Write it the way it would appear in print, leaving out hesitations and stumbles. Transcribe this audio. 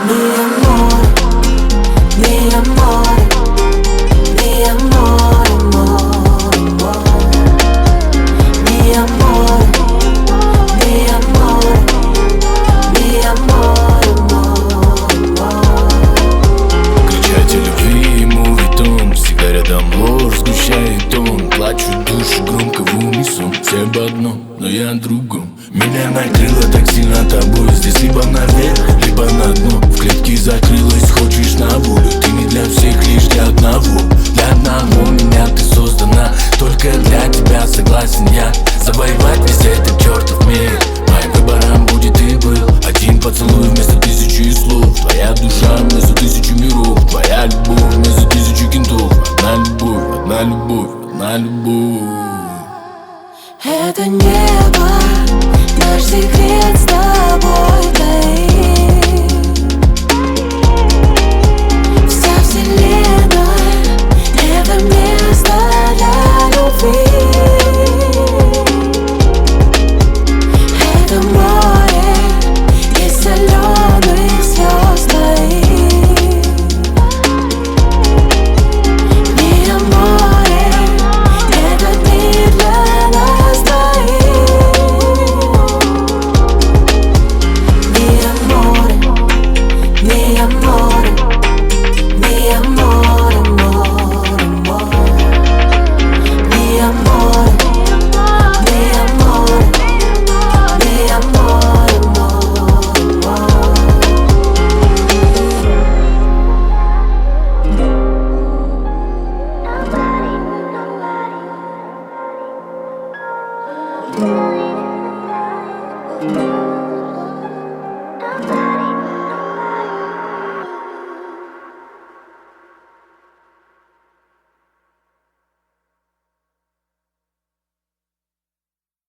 Mi amore, mi amore, mi amore, amore, amore. Mi amore, mi amore, mi amore, amore, amore. Кричать о любви ему ведь он всегда рядом, ложь сгущает он. Плачу душу громко в унисон. Все об одном, но я о другом. Меня накрыло так сильно тобой. Здесь либо наверх, либо на дно. В клетке закрылась, хочешь на волю. Ты не для всех, лишь для одного. Для одного меня ты создана. Только для тебя согласен я завоевать весь этот чертов мир. Моим выбором будет и был один поцелуй вместо тысячи слов. Твоя душа вместо тысячи миров. Твоя любовь вместо тысячи кентов. Одна любовь, одна любовь, одна любовь. Это небо, наш секрет с тобой таит. Вся вселенная — это место для любви. Это море из соленых звезд стоит. Mi amore, этот мир для нас двоих. Mi amore, mi amore, mi amore, amore, amore. Mi amore, mi amore, mi amore, amore, amore.